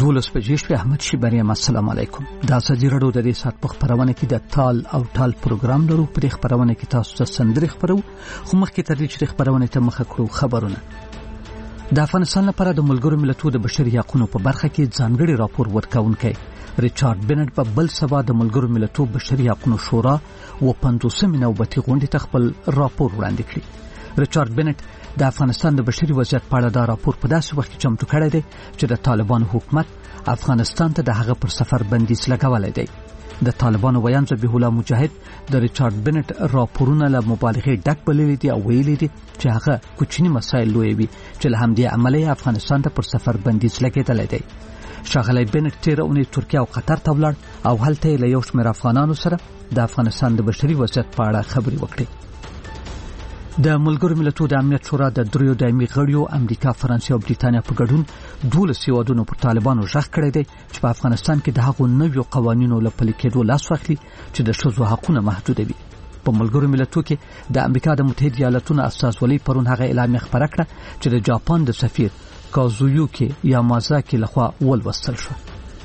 12 بجې شوې. احمد شیبری، السلام علیکم. دا ازادي راډیو د دې سات په خبرونه کې د تال او ټال پروګرام لرو. په دې خبرونه کې تاسو ته سندري خبرو، خو مخکې تر دې چې خبرونه ته مخه کړو خبرونه. د افغانستان لپاره د ملګرو ملتونو د بشري حقوقو په برخه کې ځانګړي راپور ورکونکي ریچارډ بنټ په بل سبا د ملګرو ملتونو بشري حقوقو شورا و 50 نوبتي غونډې ته خپل راپور وړاندې کړی. ریچارډ بنټ د افغانستان د بشري وضعیت په اړه دا راپور په داسې وخت کې چمتو کړی دی چې د طالبانو حکومت افغانستان ته د هغه پر سفر بندیز لګولای دی. د طالبانو ویان ذبیح الله مجاهد د ریچارډ بنټ راپورونه له مبالغې ډک بللي دي او ویلي دي چې هغه کوچني مسایل لوی وي چې له همدې عملیه افغانستان ته پر سفر بندیز لګیدلی دی. ښاغلی بنټ تېره اونۍ ترکیه او قطر ته ولاړ او هلته یې له یو شمېر افغانانو سره د افغانستان د بشري وضعیت په اړه خبرې وکړې. د ملګرو ملتونو د امنیت شورا د دریو دایمي غړیو امریکا، فرانسې او بریتانیا په ګډون 12 هیوادونو پر طالبانو ژغ کړی دی چې په افغانستان کې د هغو نویو قوانینو له پلي کېدو لاس واخلي چې د ښځو حقونه محدودوي. په ملګرو ملتونو کې د امریکا د متحده ایالاتونو استازولۍ پرون هغه اعلامیه خپره کړه چې د جاپان د سفیر کازویوکی یامازاکی لخوا ولوستل شو.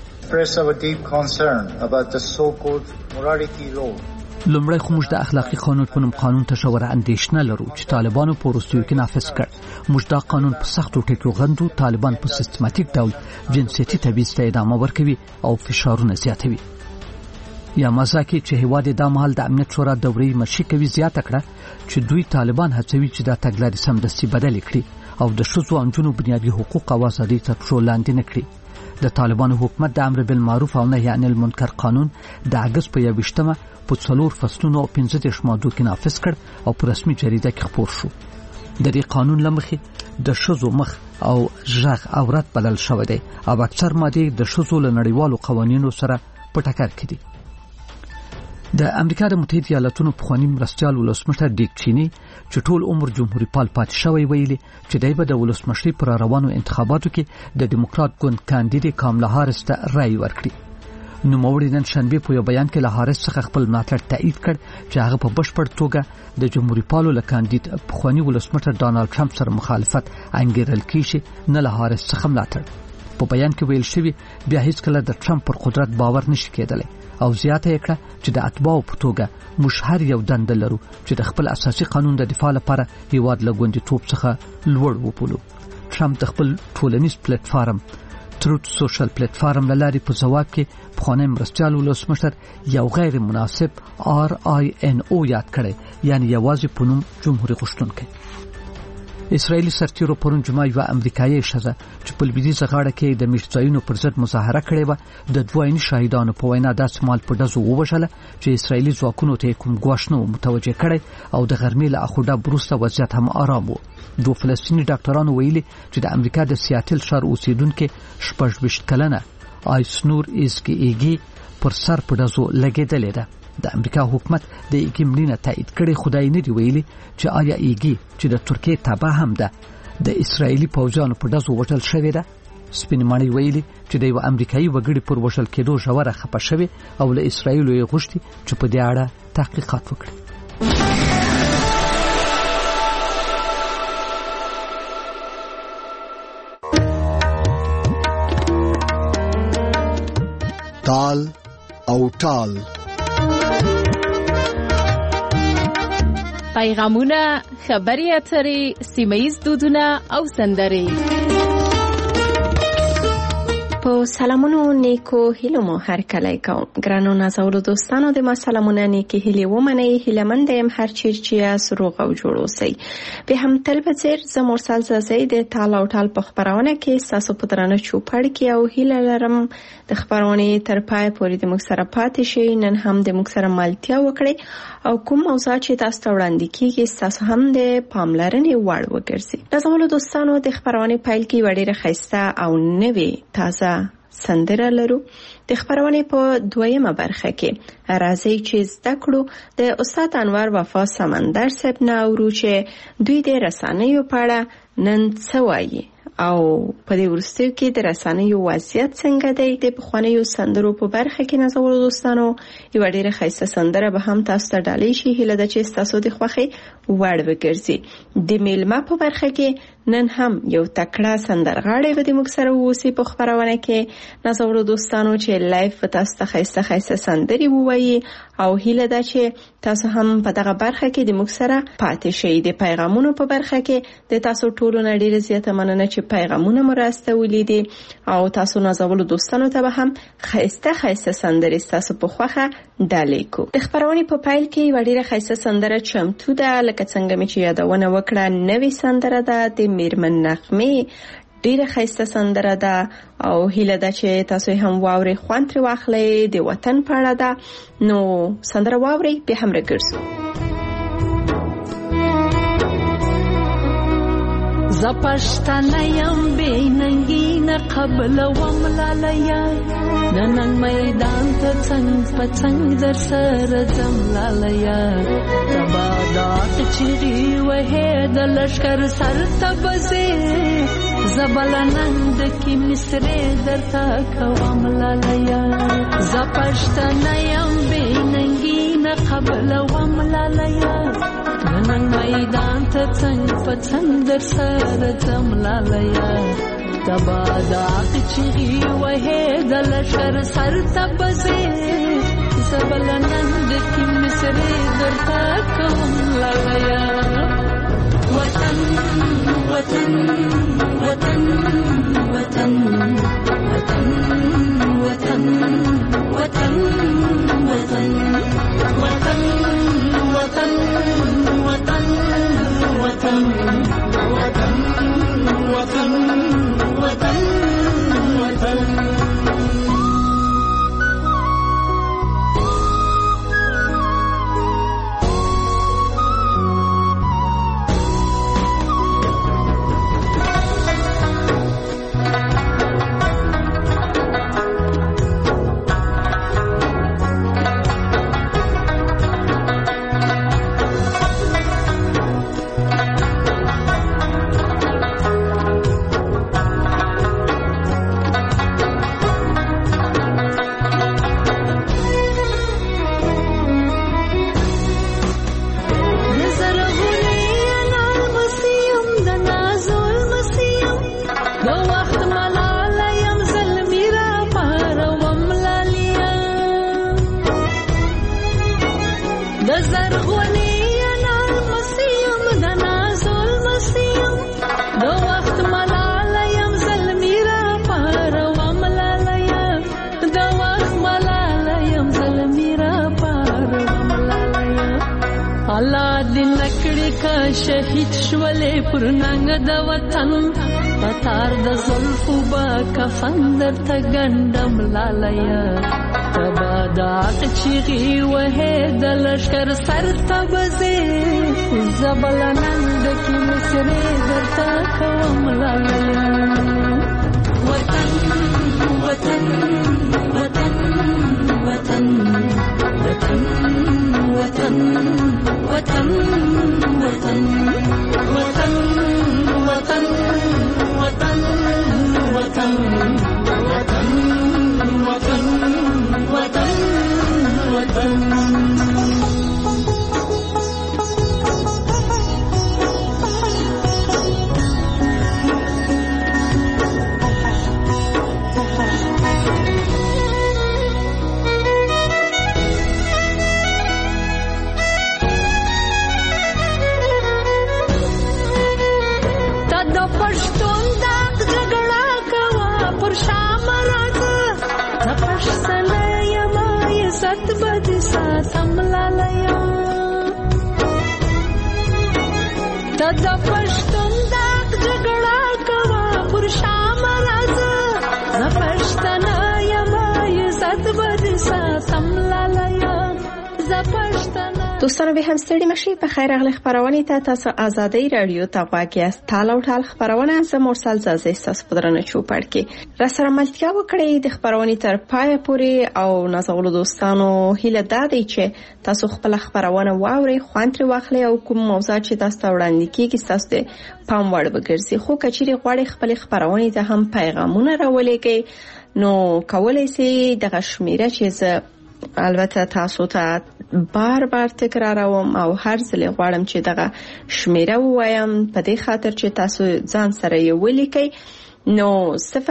لومړی خو موږ د اخلاقی قانون په نوم قانون ته ژوره اندېښنه لرو چې طالبانو په وروستیو کې نافذ کړ. موږ دا قانون په سختو ټکو غندو. طالبان په سیستماتیک ډول جنسیتي تبعیض ته ادامه ورکوي او فشارونه زیاتوي. یامازاکی چې هیواد د مهال د امنیت شورا دورې مشي کوي زیاته کړه چې دوی طالبان هڅوي چې دا تګلارې سمدستي بدل کړي او د ښځو او نجونو بنیادي حقوق او ازادۍ تر پښو لاندې نه کړي. د طالبانو حکومت د امر بالمعروف او نهي عن المنکر قانون د اگست په 21مه په 4 فصلونو او 15 مادو کې نافذ کړ او په رسمي جریده کې خپور شو. د دې قانون لمخې د ښځو مخ او ژغ عورت بلل شوی دی او اکثر ماده د ښځو له نړیوالو قوانینو سره په ټکر کې دي. د امریکا د متحده ایالاتونو پخوانی مرستیال ولسمشر ډیک چینی چې ټول عمر جمهوریت پال پاتې شوی ویلي چې دای په د ولسمشرۍ پر روانو انتخاباتو کې د ډیموکرات ګوند کاندیدې کاملا هاریس ته رای ورکړي. نوموړي نن شنبه په یو بیان کې له هاریس څخه خپل ملاتړ تایید کړ چې هغه په بشپړ توګه د جمهوریت پالو له کاندید پخوانی ولسمشر ډانلډ ټرمپ سره مخالفت انګیرل کیږي، نه له هاریس څخه ملاتړ. په بیان کې ویل شوی بیا هیڅ کله د ټرمپ پر قدرت باور نشي کېدلی او زیاته یې کړه چې د اتباعو په توګه موږ هر یو دنده لرو چې د خپل اساسي قانون د دفاع لپاره هیواد له ګوندیتوب څخه لوړ وبولو. ټرمپ د خپل ټولنیز پلیټ فارم تروت سوشل پلیټ فارم لاري په ځواب کې پخوانی مرستیال ولسمشر یو غیر مناسب RINO یاد کړي، یعنی یوازې په نوم جمهوریت غوښتونکي. اسرائیلی سرتیرو پرون جمعه یو امریکایي ښځه چې په لویدیځه غاړه کې د میشتایونو پر ضد مظاهره کړې و د دوه عیني شاهدانو په وینا داسې مال په ډزو ووژله چې اسرائیلي ځواکونو ته کوم ګواښ نه متوجه کړي او د غرمې له اخوډه وروسته وضعیت هم آرام و. دوه فلسطیني ډاکټرانو ویلي چې د امریکا د سیاتل ښار اوسیدونکو 26 کلنه آیسنور ایزګي پر سر په ډزو لګېدلې ده. د امریکا حکومت د ایګي مړینه تایید کړي، خدای نه دی ویلي چې آیا ایګي چې د ترکیه تابع هم ده د اسرایلی پوځیانو په ډزو وژل شوې ده. سپینماني ویلي چې د یو امریکایي وګړي پر وژل کېدو ژوره خپه شوې او له اسرایل یې غوښتي چې په دې اړه تحقیقات وکړي. تال او ټال پیغامونه، خبري اترې، سیمه‌ییز دودونه او سندرې. په سلامونو نیکو هیلو مو هر کله کوم ګرانو نازولو دوستانو د ما سلامونه نیکی هیلې ومنئ. هیلمند یم هر چیر چې یاست روغ او جوړ اوسئ. به هم تل په څیر زه مرسل زازۍ د تال او ټال په خبرونه کې ستاسو په درانه چوپړ کې او هیله لرم د خبرونې تر پای پورې د موږ سره پاتې شئ. نن هم د موږ سره ملتیا وکړئ او کوم موضوع چې تاسو ته وړاندې کیږي ستاسو هم د پاملرنې وړ وګرځي. نازولو دوستانو د خبرونې پیل کې ډېره ښایسته او نوې تازه سندره لرو. د خبرونې په دویمه برخه کې راځي چې زده کړو د استاد انور وفا سمندر صاحب نه اورو چې دوی د رسنیو په اړه نن څه وایي او په دې وروستیو کې د رسنیو وضعیت څنګه دی؟ د پخوانیو سندرو په برخه کې نازولو دوستانو یو ډیره ښایسته سندره به هم تاسو ته ډالۍ شي. هیله ده چې تاسو د خوښي وړ وګرځي. د میلمه په برخه کې نن هم یو تکړه سندرغاړی به د موږ سره اوسي په خبرونه کې. نازولو دوستانو چې لایف په تاسو ته ښایسته سندري ووایي او هیله ده چې تاسو هم په دغه برخه کې د موږ سره پاتې شئ. د پیغامونو په برخه کې د تاسو ټولو نه ډیره زیاته مننه چې پیغامونه مو راستولي دي او تاسو نازولو دوستانو ته به هم ښایسته سندري تاسو په خوخه ډالۍ کو. د خبرونه په پایل کې یو ډیره ښایسته سندره چمتو ده. لکه څنګه مې چې یادونه وکړه، نوې سندره ده د میرمن نغمې. ډیره ښایسته سندره ده او هیله ده چې تاسو هم واوري، خوند ترې واخلئ. د وطن په اړه ده، نو سندره واوري به هم راګرځو. زپشتنه یم بیننگی نه قبل وملالیا، ننن میدان ته څنګ په څنګ در سره زملالیا. تبادات چیری وه د لشکر سر تبزه، زبلنند کی مصری در تا کوملالیا. زپشتنه یم بیننگی نه قبل وملالیا، نن میدان ته څنګ په څنګ در سره زملالیا. تبادات چیری وه د لشکر سر تبزه، زبلنند کی مصری در تا کوملالیا. وطن وطن وطن وطن وطن وطن وطن وطن وطن وطن وطن وطن وطن وطن وطن. شهید شولې پر ننګ د وطن، پتار د زلفو با کفن درته ګنډم لالیا. تبادات چیغي وه د لشکر سر تبزه، زبلنند کی مصری درته کوم لالیا. وطن وطن وطن وطن وطن وطن وطن وطن وطن وطن وطن وطن وطن وطن وطن. د پښتون د جګړه کوا پر شام راځه، ز پښتنه یم عزت بد ساتم لالیه، ز پښتنه. دوستانو به هم ستړي مشي په خیر اغلی خبرونه ته تاسو آزادۍ رادیو ته واګي است تال او ټال خبرونه ز مرسل زازه تاسو پدرنه چوپړ کې را سره ملتیا وکړئ د خبرونه تر پای پورې او نازولو دوستانو هیله دادی چې تاسو خپل خبرونه واوري خوانتري واخلي او کوم موضوع چې تاسو وړاندې کیږي تاسو د پام وړ وګرځي خو کچېری غواړي خپل خبرونه ته هم پیغامونه راولېږي نو کولای شي د غشمیره چې البته تاسو ته بار تکراروم او هر ځل غواړم چې دغه شمیره وایم په دې خاطر چې تاسو ځان سره یې ولیکئ نو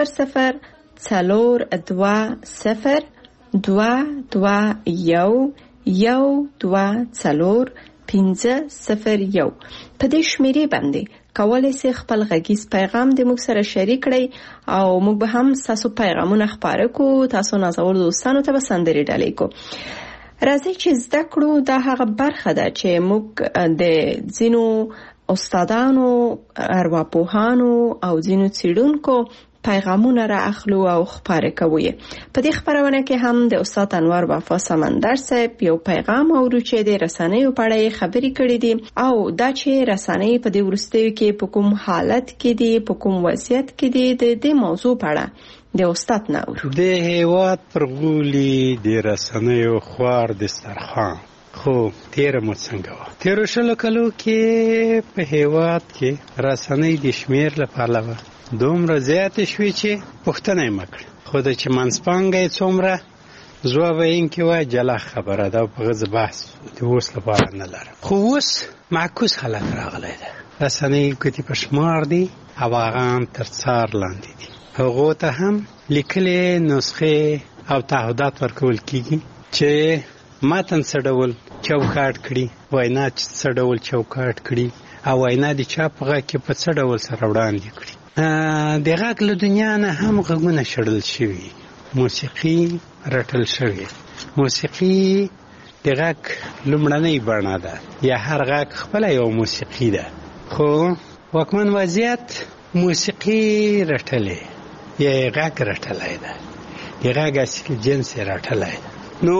002221 په دې شمیرې باندې کولای شئ خپل غږیز پیغام د موږ سره شریک کړئ او موږ به هم تاسو پیغامونه خپاره کوو تاسو نازول دوستانو ته سندري ډالۍ کوو راځي چې زده کړو دا هغه برخه ده چې موږ د ځینو استادانو ارواپوهانو او ځینو څېړونکو پیغامونه را اخلو او خبره کوي په دې خبرونه کې هم د استاد انور وفا سمندر صاحب یو پیغام اورو چې د رسنیو په اړه خبرې کړې دي او دا چې رسنۍ په دې ورستیو کې په کوم حالت کې دي په کوم وضعیت کې دي د دې موضوع په اړه د استاد ناور د هیواد پرغولي د رسنیو خوار د سترخان خو تیر مو څنګه و تیر شلو کلو کې په هیواد کې رسنۍ د شمیر لپاره دومره زیات شوي چې پښتنه مکړ خو د چې منسپانګې څومره ځواب یې کې وای جلا خبره ده په غز بحث د اوس لپاره نه لرم خو اوس معکوس حالت راغلی ده رسنۍ کوتي پښمار دي او هغه تر څار لاندې دي هغه ته هم لیکلې نسخه او تعهدات ورکول کیږي چې متن څډول چوکاټ کړي وینا څډول چوکاټ کړي او وینا د چاپغه کې په څډول سره وړاندې کړي دغه له دنیا نه هم غوونه شړل شوی موسیقي رټل شوی موسیقي دغه لمړنۍ بڼه ده یا هر غږ خپل یو موسیقي ده خو وکمن وضعیت موسیقي رټلې یا غږ رټلای ده دغه اصلي جنس رټلای نو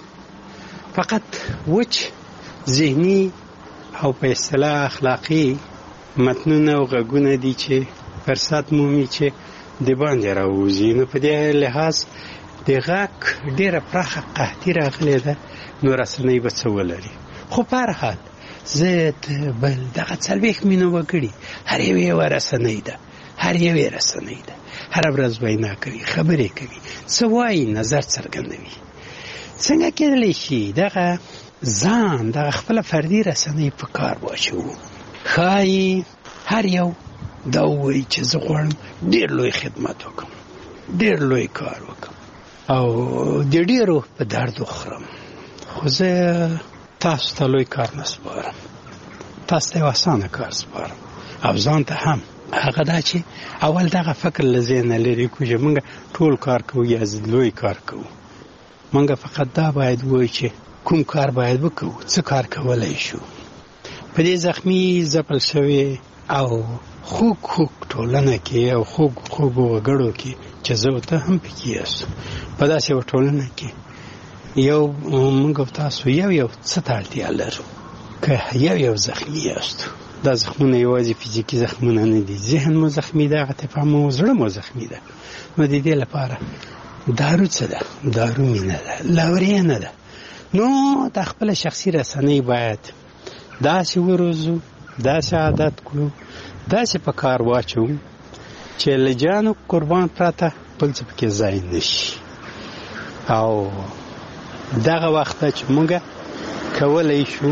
فقط وچ ذهني او په اصطلاح اخلاقی متنونه او غږونه دي چې فرصت مومي چې د باندې راوځي نو په دې لحاظ د غږ ډیره پراخه قحطي راغلې ده نو رسنۍ به څه ولري خو په هر حال زه بل دغه 40 مینه وکړي هر یو رسنۍ ده هر یو رسنۍ ده هر ورځ وینا کوي خبرې کوي څه وایي نظر څرګندوي څنګه کېدلی شي دغه ځان دغه خپل فردي رسنۍ په کار واچو خای هر یو دا وایي چې زه غواړم ډېر لوی خدمت وکړم ډېر لوی کار وکړم او د ډېرو په درد وخورم خو زه تاسو ته لوی کار نه سپارم تاسو ته اسانه کار سپارم او ځان ته هم هغه دا چې اول دغه فکر لزینه لري کوجه موږ ټول کار کوو یا لوی کار کوو موږ فقط دا باید وایو چې کوم کار باید وکړو څه کار کولای شو په دې زخمی زپل شوی او خوږ ټولنه کې او خوږ وګړو کې چې زه ته هم پکې یاست په داسې ټولنه کې یو موږ تاسو یو څه ته اړتیا لرو که یو زخمی یاست دا زخمونه یوازې فزیکی زخمونه نه دي ذهن مو زخمی ده عاطفه مو زړه مو زخمی ده نو د دې لپاره دارو څه ده دارو مینه ده لوري نه ده نو د خپل شخصي رسنۍ باید داسې وروزو داسې عادت کړو داسې په کار واچو چې لجانو قربان پراته بل څه پکې ځای نشي او دغه وخت چې موږ کولای شو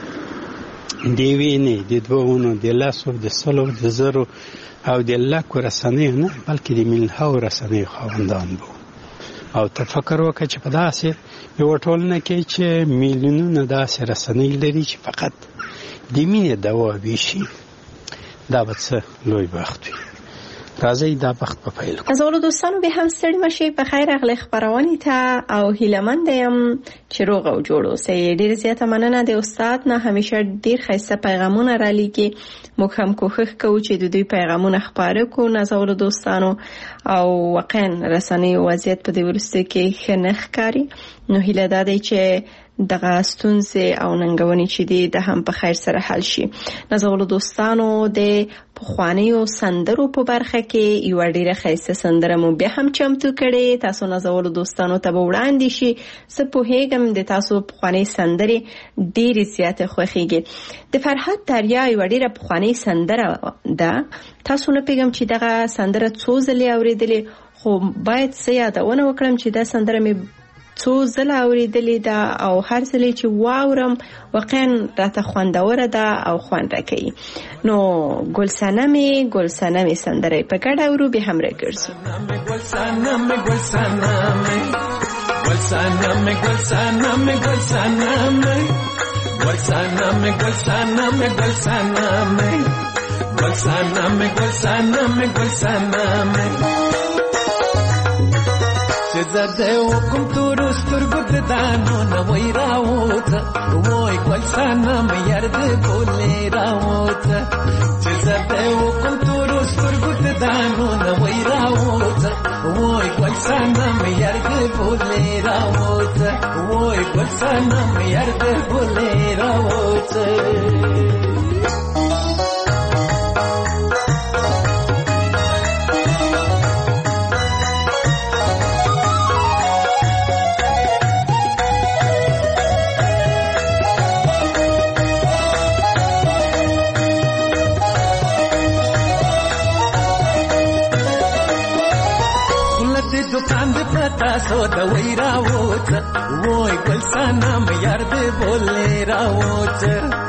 دی ویني د دوونو د لاسو د سلو د زرو او د لاکو رسنیو نه بلکې د ملهاو رسنیو خواندان بو او تفکر وکړه چې په داسې یو ټولنه کې چې میلیونونه داسې رسنۍ لري چې فقط د مینې دوا ویشي دا به څه لوی بخت وي راځي دا بخت په پیل ازولو دوستانو به هم ستړي مشي په خیر اغلی خبرونه ته او هیلمند یم چې روغ او جوړ اوسئ ډیر زیاته مننه د استاد نه همیشه ډیر ښایسته پیغامونه را لیکي موږ هم کوښښ کوو چې د دوی پیغامونه خبره کو ازولو دوستانو او واقعا رسنۍ وضعیت په دې ورسته کې ښه نه ښکاري نو هیله ده چې دغه ستونزې او ننګونې چې دي د هم په خیر سره حل شي. نازولو دوستانو د پخوانیو سندرو په برخه کې یو ډیره ښایسته سندره مو بیا هم چمتو کړې. تاسو نازولو دوستانو ته به وړاندې شي. زه پوهیږم د تاسو پخوانۍ سندرې ډیرې زیاتې خوښیږي. د فرهاد دریا یو ډیره پخوانۍ سندره ده. تاسو نه پیغام چې دغه سندره څو ځلې اوریدلې، خو باید څه یادونه وکړم چې دا سندره مې څو ځله اوریدلې ده او هر ځلې چې واورم واقعا راته خوندوره ده او خوند راکوي. نو ګل صنمې سندره په ګډه اورو به هم راګرځو. چې زده وکم تور سترګو د دانو نه وای راوته وای ګل صنم یار دې بولې راوته. چې زده وکم تور سترګو د دانو نه وای راوته وای ګل صنم یار دې بولې راوته وای ګل صنم یار دې بولې راوته. दुकान दे पता सो दवाई रावोच वोई ګل صنم यार दे बोले रावोच.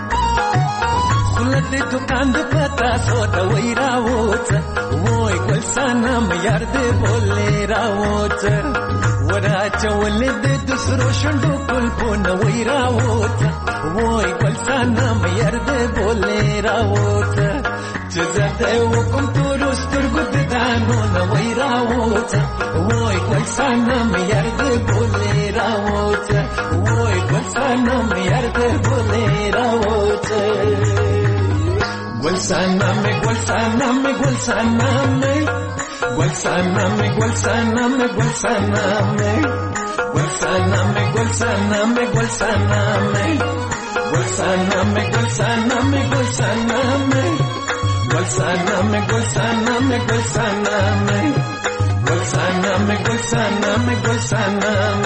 खुलत दुकान दे पता सो दवाई रावोच वोई ګل صنم यार दे बोले रावोच. वरा चवले दे दूसरो शंडो कुल पोन वई रावोच वोई ګل صنم यार दे बोले रावोच. چې زده وکم تور سترګو د دانو نه وای راوته وای ګل صنم یار دې بولې راوته وای ګل صنم یار دې بولې راوته. ګل صنم ګل صنم ګل صنم ګل صنم ګل صنم ګل صنم ګل صنم ګل صنم ګل صنم ګل صنم ګل صنم ګل صنم ګل صنم ګل صنم ګل صنم ګل صنم ګل صنم ګل صنم.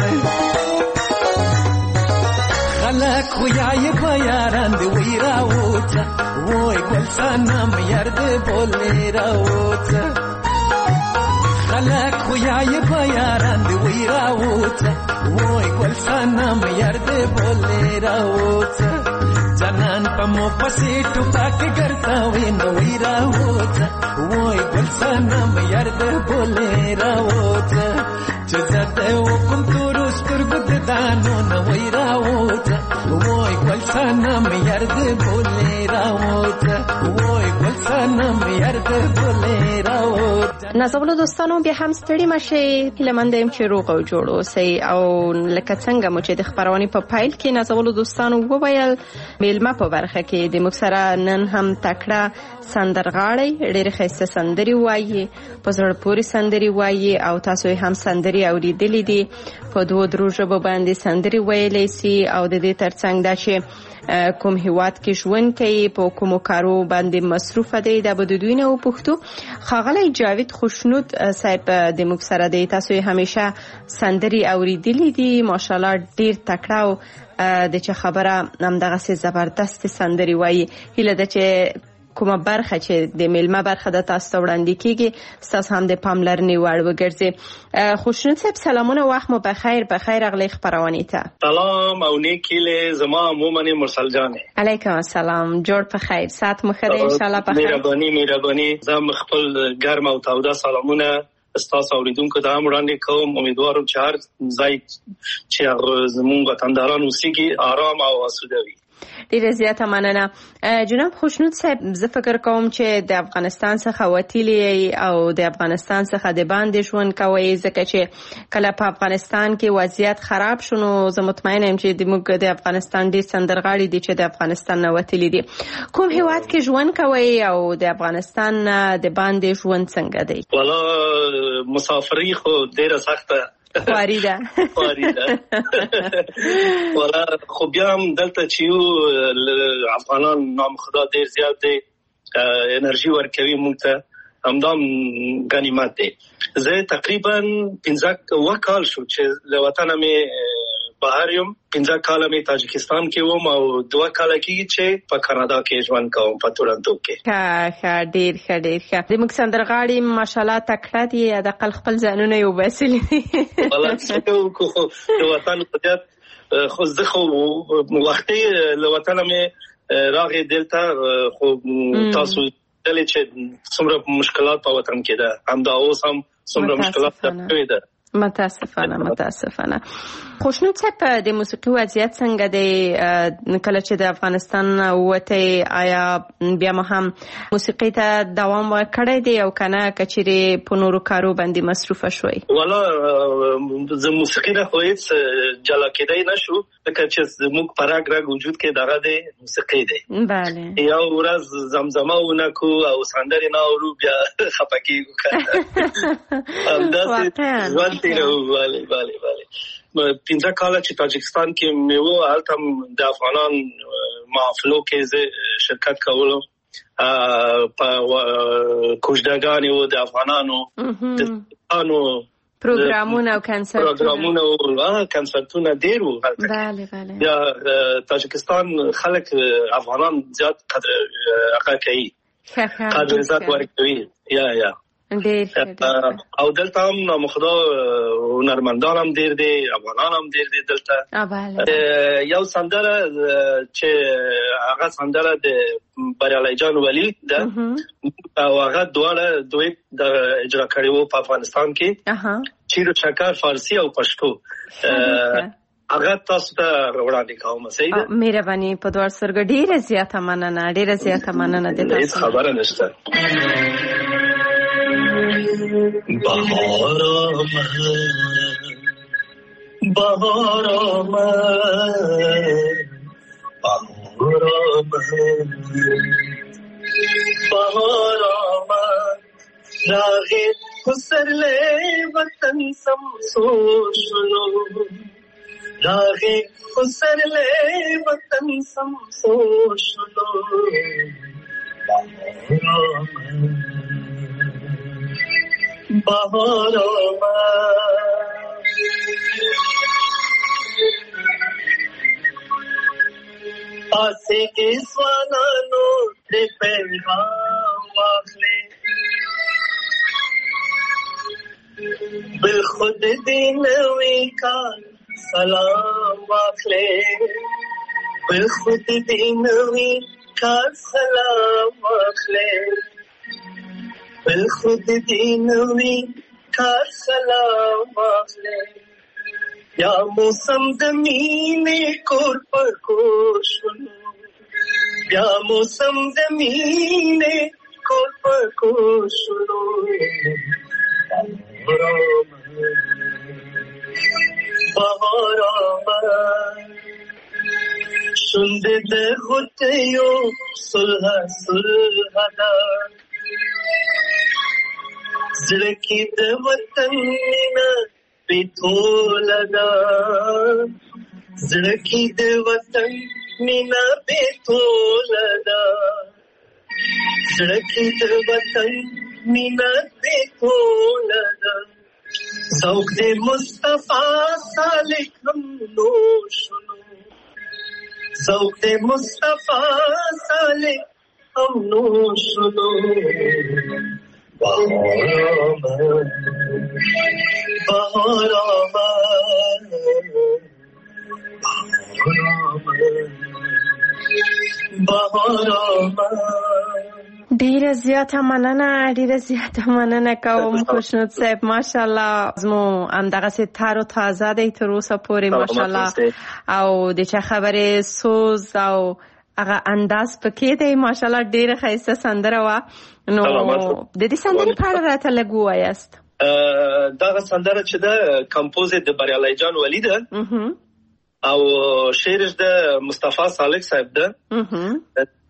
خلک خو یې بیاران دی وی راوته وای ګل صنم یار دې بولې راوته. خلک خو یې بیاران دی وی راوته وای ګل صنم یار دې بولې راوته. جنان په مو پسې ټوپک ګرځا وې نو وی راوته وای ګل صنم یار دې بولې راوته. چې زده وکم تور سترګو د دانو نه وی راوته وای ګل صنم یار دې بولې راوته وای ګل صنم یار دې بولې راوته. نازولو دوستانو بیا هم ستړي مشئ. هیله مند یم چې روغ او جوړ اوسئ. او لکه څنګه مو چې د خبرونې په پایل کې نازولو دوستانو وویل، میلمه په برخه کې د موږ سره نن هم تکړه سندرغاړی ډېرې ښایسته سندرې وایي، په زړه پورې سندرې وایي او تاسو هم سندرې اورېدلې دي. په 2 ژبو باندې سندرې ویلی سي او د دې ترڅنګ دا چې کوم هیواد کې ژوند کوي، په کومو کارو باندې مصروفه دی، دا به د دوی نه وپوښتو. ښاغلی جاوید خوشنود صاحب د موږ سره دی. تاسو یې همیشه سندرې اورېدلې دي، ماشاءالله ډېر تکړه او د چې خبره همدغسې زبردست سندرې وایي. هیله ده چې کومه برخه چې د میلمه برخه د تاسو ته وړاندې کیږي ستاسو هم د پاملرنې وړ وګرځي. خوشنود صاحب سلامونه، وخت مو بخیر راغلی خپرونې ته. سلام او نیک هیلې زما مومن مرسل جانې. علیکم السلام، جوړ په خیر، سات مو ښه دی ان شاء الله په خیر. مهرباني زه خپل ګرم او تاوده سلامونه ستاسو اوریدونکو ته هم وړاندې کوم. امیدوارم چې هر ځای چې زموږ وطنداران اوسېږي آرام او آسوده وي. ډیره زیاته مننه. جناب خوشنود صاحب، زه فکر کوم چې د افغانستان څخه وتیلی او د افغانستان څخه د باندې ژوند کوي، ځکه چې کله په افغانستان کې وضعیت خراب شونه زه مطمئنه یم چې موږ د افغانستان ډیر سندرغاړي دي چې د افغانستان نه وتیلی دي. کوم هیواد کې ژوند کوي او د افغانستان د باندې ژوند څنګه دی؟ والا مسافري خو ډیره سخته خواري ده ولا خو بیا هم دلته چې یو افغانان نام خدا ډیر زیات دی انرژي ورکوي موږ ته همدام غنیمت دی. زه تقریبا 15 کال شو چې له وطنه مې بهر یم. 15 کاله مې تاجکستان کې وم او 2 کاله کې چې په کاناډا کې ژوند کوم په تورنټو کې. ښه ډیر ښه زموږ سندرغاړي ماشاءالله تکړه دي د خپل خپل ځانونه یو باسل دي. والله څه د وطن په دې خو زه خو وختي له وطن مې راغی دلته خو تاسو دلته چې څومره مشکلات په وطن کې ده همدا اوس هم څومره مشکلات ده. متاسفانه. خوشنود صاحب د موسیقي وضعیت څنګه دی کله چې د افغانستان وته آیا بیا هم موسیقي ته دوام ورکړی دی او کنه کچېره په نورو کارو باندې مصروفه شوي؟ والا زه موسیقي نه خو هیڅ جلا کېدای نشو لکه چې موږ پراګ وجود کې دغه دی موسیقي دی. بله یو ورځ زمزمه ونکو او سندري نه اورو بیا خپکیږو کنه همداسې ژوند تیرو. بله 15 کاله چې تاجکستان کې مې و هلته د افغانان محافلو کې زه شرکت کولو په کوژدګانې و د افغانانو پروګرامونه او کنسرتونه ډېر وو هلته. بله بیا تاجکستان خلک افغانان زیات قدر کوي قدر عزت ورکوي. یا او دلته هم نامخدا هنرمندان هم ډیر دي افغانان هم ډیر دي دلته. یو سندره چې هغه سندره د بریالي جان ولی ده او هغه دوی د اجرا کړي وو په افغانستان کې چیرو چکر فارسی او پښتو. هغه تاسو ته وړاندې کوم. صحیح ده. مهرباني په دوه سرګ ډیره زیاته مننه د تاسو خبره نشته. بهار راغی خسرلے وطن سمسو شلو راغی خسرلے وطن سمسو شلو بهار آسے کے سوانانو دے پیغام واخلے بالخود دینوی کا سلام واخلے بالخود دینوی کا سلام واخلے بالخود دینوی کا سلام واخلے. یا موسم زمین کور پر کوشنو یا موسم زمین کور پر کوشنو بهار آمد شنده ده غطیو صلح داد زړکی د وطن مینا بیتول دا زړکی د وطن مینا بیتول دا زړکی د وطن مینا بیتول دا ذوق د مصطفی صالح هم نوشنو ذوق د مصطفی صالح هم نوشنو. ډیره زیاته مننه کوم خوشنود صاحب. ماشاءالله زمو همدغه ستاره تازه دی تر اوسه پورې ماشاءالله او د چا خبره سوز او هغه انداز پکې دی ماشاءالله ډیره ښایسته سندره وا. نو د دې سندرې په اړه راته لږ ووایاست. دا سندره چې ده کمپوز د بریالي جان ولی ده او شعر د مصطفی صالح صاحب ده.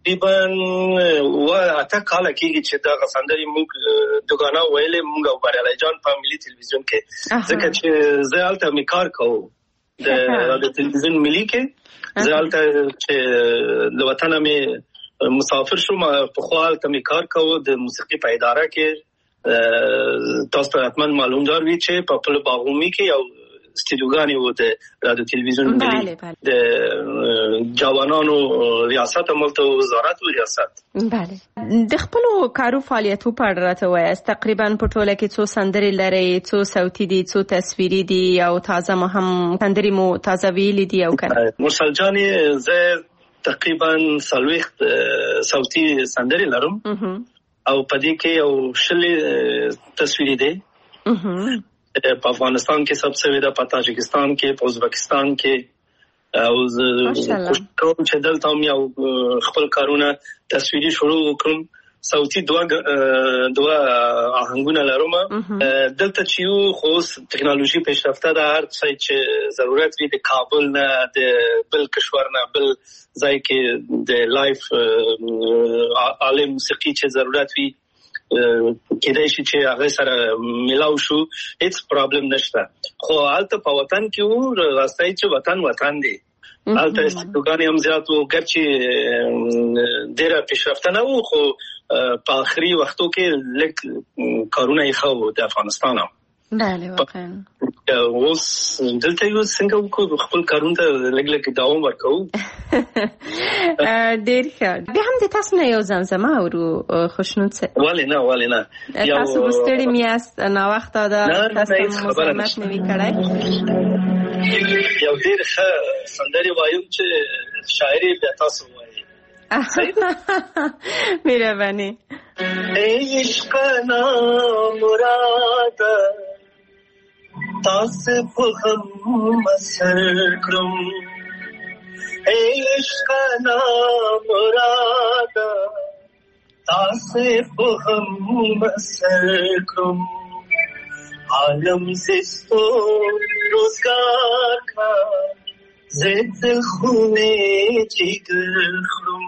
تقریبا اته کاله کېږي چې دا سندرې موږ دوګانا ویلې موږ او بریالي جان په ملي تلویزیون کې ځکه چې زه هلته مې کار کوم د تلویزیون ملي کې زه هلته چې د وطن مې مسافر شوم په خو هلته مې کار کوم د موسیقي په اداره کې تاسو ته حتما معلوم دار وي چې په خپل باغومي کې یو استودیوګانې وو د رادیو تلویزیون ملي د جوانانو ریاست عملته وزارت او ریاست. بله د خپل کارو فعالیتو په اړه راته وایي تقریبا په ټوله کې څو سندرې لري څو صوتي دي څو تصویري دي او تازه هم سندرې مو تازه ویلې دي او کنه مرسل جان زه تقریبا 40 صوتي سندرې لرم او پدې کې یو شلې تصویري دي په افغانستان کې سبسه ودا په تاجکستان کې په ازبکستان کې او کوم چې دلته هم یو خپل کارونه تصویري شروع وکړم صوتي دوه آهنګونه لرم دلته چې یو خو ټکنالوژي پیشرفته ده هر څه چې ضرورت وي د کابل نه د بل کشور نه بل ځای کې د لایف عالم موسیقي چې ضرورت وي کېدای شي چې هغه سره ملاو شو هیڅ پرابلم نشته خو حالت په وطن کې وو راستای چې وطن دی حالت استوګانی هم زیات وو ګرچې ډېر پیشرفته نه وو خو په آخري وختو کې لږ کارونه یې خو د افغانستان بله واقعا اوس دلته یو څنګه وکړو خپل کارونه لږ دوام ورکوو ډېر ښه بیا هم د تاسو نه یو زمزمه اورو خوشنود څه ولې نه تاسو ستړي میاست ناوخته ده تاسو مزاحمت نه وی کړای یو ډېر ښه سندري وایم چې شاعري بیا تاسو وایي مهرباني عشق نا مراد تاسو په غم سر کړم عشق نا مراد تاسو په غم سر کړم عالم زستو روزگار کا زد خونه جگر خرم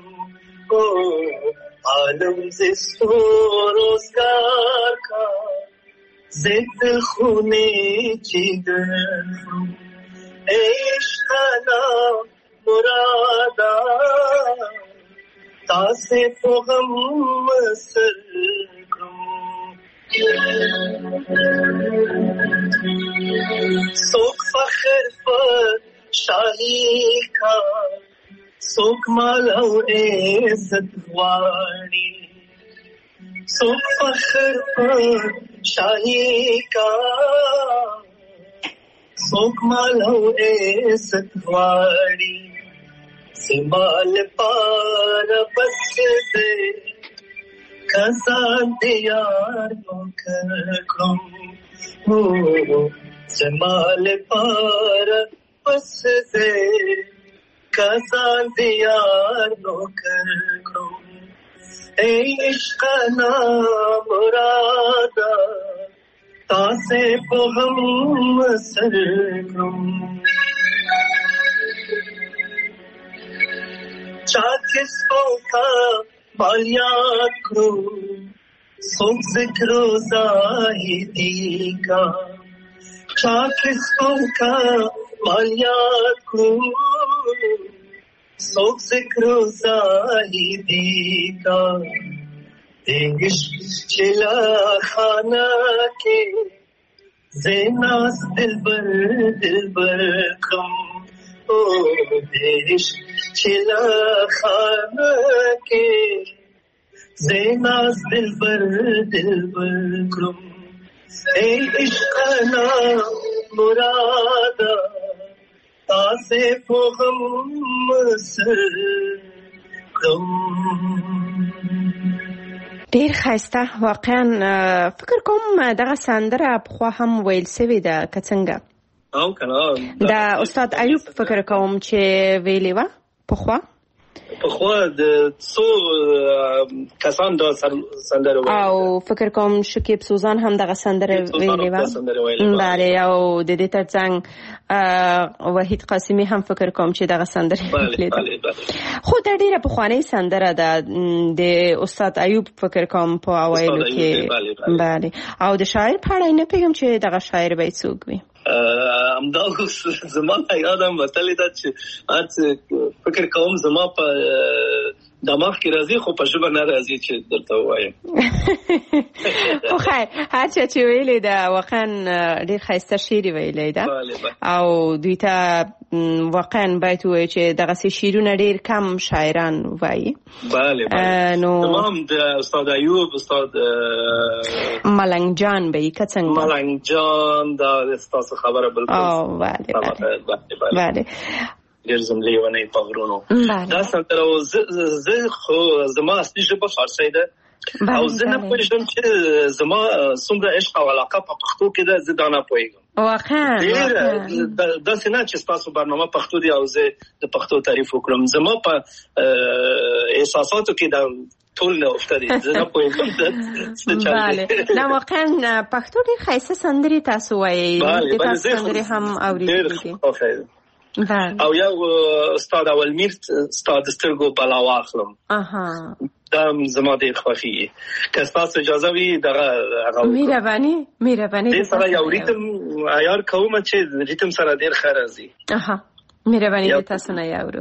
عالم زستو روزگار کا زد خونه جگر خرم عشق نا مرادا تاسے په غم سر کړم څوک فخر پر شاهی کا څوک مال او عزت غواړي څوک فخر پر شاهی کا څوک مال او عزت غواړي سمال پار بس دے کسان دیار نوکر کم سمال پار بس دے کسان دیار نوکر کم اے عشق نا مرادا تاسے پو ہم سر کم چاکس کا بالیات کرو سوک ذکر زاہدی کا چاکس کا بالیات کرو سوک ذکر زاہدی کا عشق چلا خانہ کے زیناس دلبر کم عشق چلا خانہ کے زیناس دلبر کرم اے عشق نا مرادا تاسے پو غم سر کرم. ډیر ښایسته واقعا فکر کوم دغه سندره پخوا هم ویل سوې ده که څنګه او کنه دا استاد ایوب فکر کوم چې ویلې و پخوا د څو کسان دا سندره ویلي او فکر کوم شکیب سوزان هم دغه سندره ویلي و بله او د دې ترڅنګ وحید قاسمی هم فکر کوم چې دغه سندره ویلي ده. خو د ډیره پخوانی سندره ده د استاد ایوب فکر کوم په اوایلو کې بله او د شاعر په اړه نه پیغام چې دغه شاعر به څوک وي. همدا زما یادم وتلی ده چې فکر کوم زما په دماغ کې راځي خو په ژبه نه راځي چې درته وایم. خو خیر هر څه چې ویلې ده واقعا ډېر ښایسته شعر ویلې ده او دوی ته واقعا باید ووایي چې دغسې شعرونه ډېر کم شاعران وایي. بله نو هم د استاد ایوب استاد ملنګ جان به یې که څنګه ملنګ جان دا ستاسو خبره بالکل بله ډېر زملې ونی په غرونو دا سندره زه خو زما اصلي ژبه فارسي ده او زه نه پوهېږم چې زما څومره عشق او علاقه په پښتو کې ده زه دا نه پوهېږم واقعا داسې نه چې ستاسو برنامه پښتو دی او زه د پښتو تعریف وکړم زما په احساساتو کې دا ټول نه افتادي زه نه پوهېږم بله نه واقعا پښتو ډېر ښایسته سندرې تاسو وایئ د تاسو سندرې هم اورېدلې دي او یو استاد اولمیر استاد سترګو بلا واخلم دا زما ډېر خوښي که ستاسو اجازه وي دغه مهرباني دې سره یو ریتم عیار کوم چې ریتم سره ډېر ښه راځي. مهرباني د تاسو نه یاورو.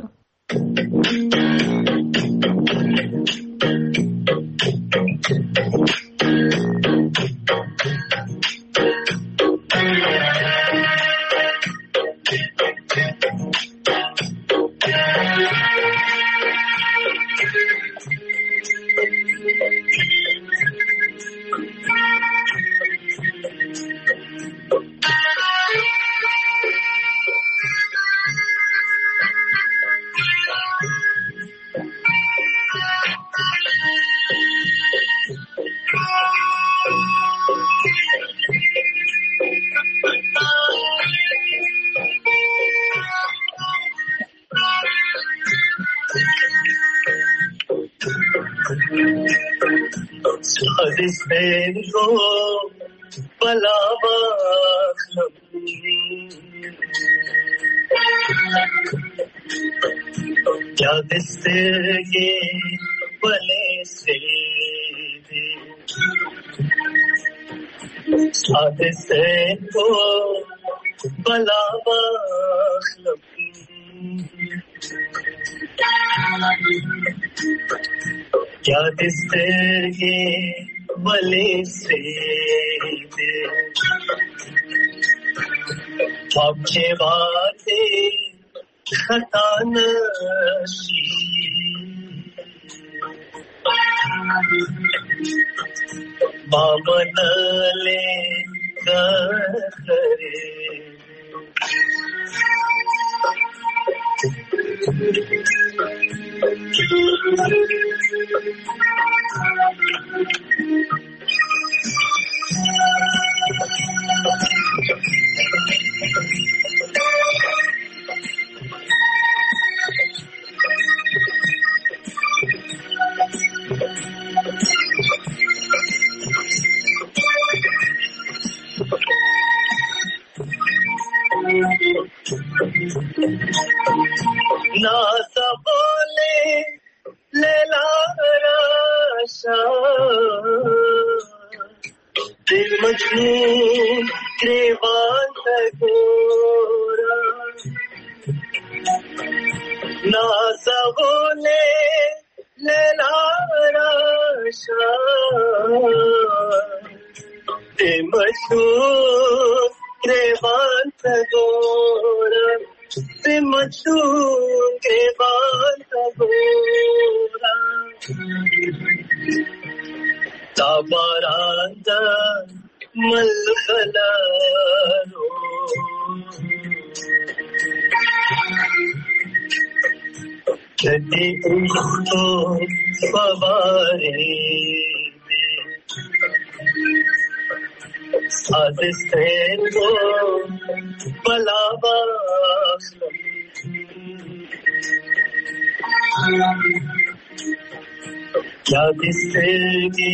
याद इसकी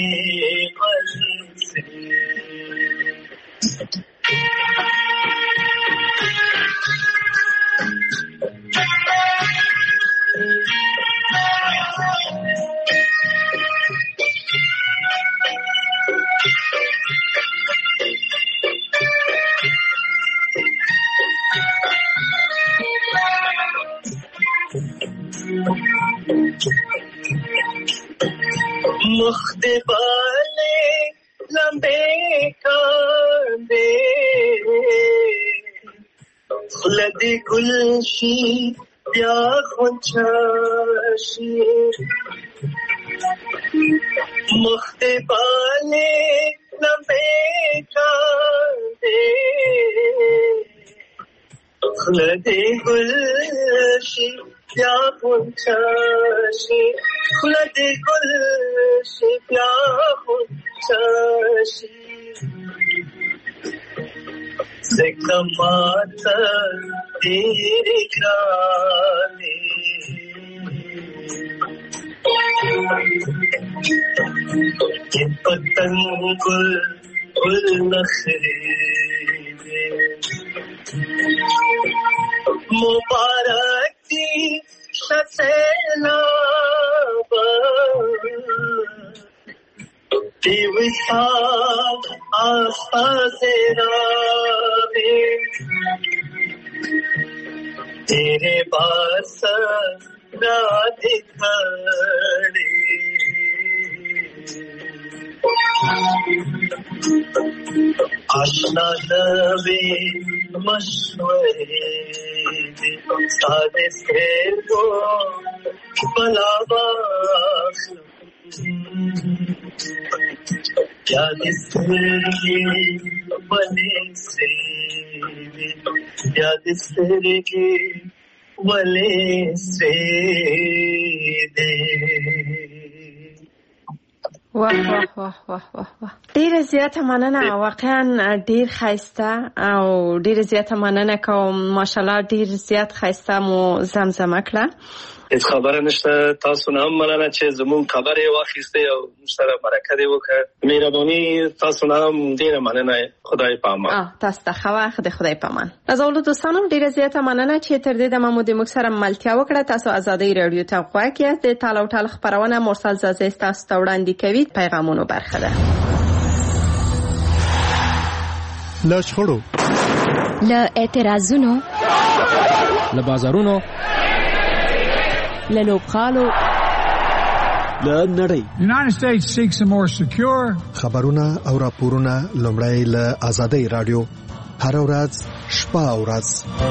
मुख्तबाले लंबे कांदे खुलद गुलशी या खुंचाशी मुख्तबाले लंबे कांदे खुलद गुलशी या खुंचाशी खुलद गुलशी या खुंचाशी से कमाता तेरे गाने ये पतंग गुल नखरे मुबारक दी शसेलाबा विशाल आस्था से राहे तेरे बास राधे खड़े आशना नवे मशवरे सादे से को बलावा याद इसके वले से याद इसके वले से दे واه واه واه واه واه واه ډیره زیاته مننه واقعا ډیر ښایسته او ډیره زیاته مننه کوم ماشاءالله ډیر زیات ښایسته مو زمزمه کړه هیڅ خبره نشته تاسو نه هم مننه چې زموږ خبرې واخیسته او سره برکت وکړه مهرباني تاسو نه هم ډیره مننه خدای پامان تاسو ته خواخ د خدای پامان از اولو دوستانو ډیره زیاته مننه چې تر دې د محمود مکسر ملتیا وکړه تاسو ازادي رادیو ته غواړئ د تاله ټال خبرونه مرسل زازي تاسو ته وړاندې کوي پیغامونو برخه ده لا شخړو لا اعتراضونو له بازارونو له لوبخالو له نړۍ United States seeks a more secure خبرونه او راپورونه لومړی له ازادي رادیو هر ورځ شپه او ورځ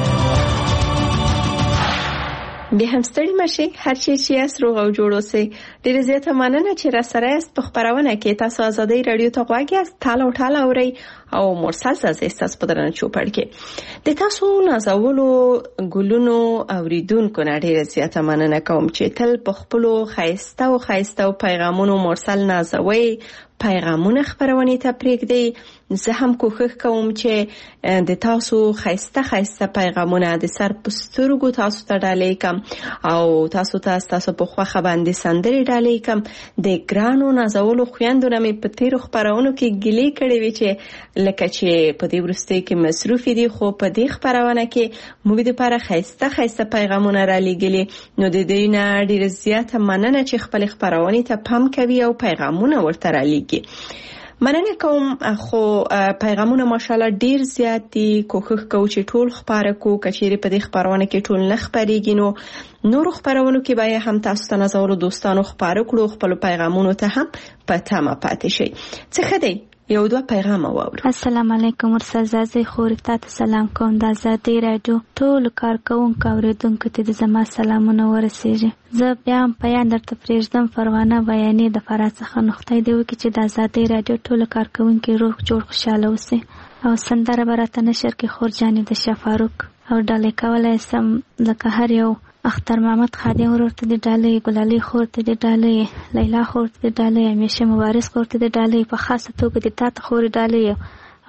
به هم ستړي مشي هر چی چې روغ او جوړ اوسئ ډیره زیاته مننه چې را سره است په خبرونه کې تاسو ازادي رادیو ته غواړئ تاله ټاله اورئ او مرسل زازي تاسو په درنه چوپړ کې د تاسو نازولو ګلونو اوریدونکو نه ډیره زیاته مننه کوم چې تل په خپل خایسته او پیغامونو مرسل نازوي پیغامونه خبرونه ته پرېږدي زه هم کوښښ کوم چې د تاسو خایسته پیغامونه د سر پسترګو تاسو ته ډالې کم او تاسو په خوخه باندې سندري ډالې کم د ګرانو نازولو خويندو مې په تیرو خبرونو کې ګلې کړې وی چې لکه چې په دې ورسته کې مصروف دي خو په دې خبرونه کې موږ د لپاره خایسته پیغامونه را لېږلي نو د دې نه ډېر زیاته مننه چې خپل خبرونه ته پام کوي او پیغامونه ورته را لېږي مننه کوم خو پیغامونه ماشاءالله ډیر زیات دي کوښښ کوو چې ټول خبره کو کچېری په دې خبرونه کې ټول نه خبرېږي نو نور خبرونو کې به هم تاسو ته نازولو دوستانو خبره کړو خپل پیغامونو ته هم پاتمه پاتې شي څه دی یو دوه پیغام واورو السلام علیکم ورسره زازي خورتا ته سلام کوم د آزادي رادیو ټول کارکونکو اوریدونکو ته د زما سلامونه ورسیږي زه بیا هم پیان درته پرېږدم پروانه بیانې د فرات څخه نقطه دی وکړي چې د آزادي رادیو ټول کارکونکو روغ جوړ خوشاله اوسي او سندره براته نشر کې خورجانې د شفاروق او ډالې کولای سم لکه هر یو اختر محمد خادم ورته د ډالې ګلالي خورته د ډالې لیلا خورته د ډالې همیشه مبارز خورته د ډالې په خاصه توګه د تات خور ډالې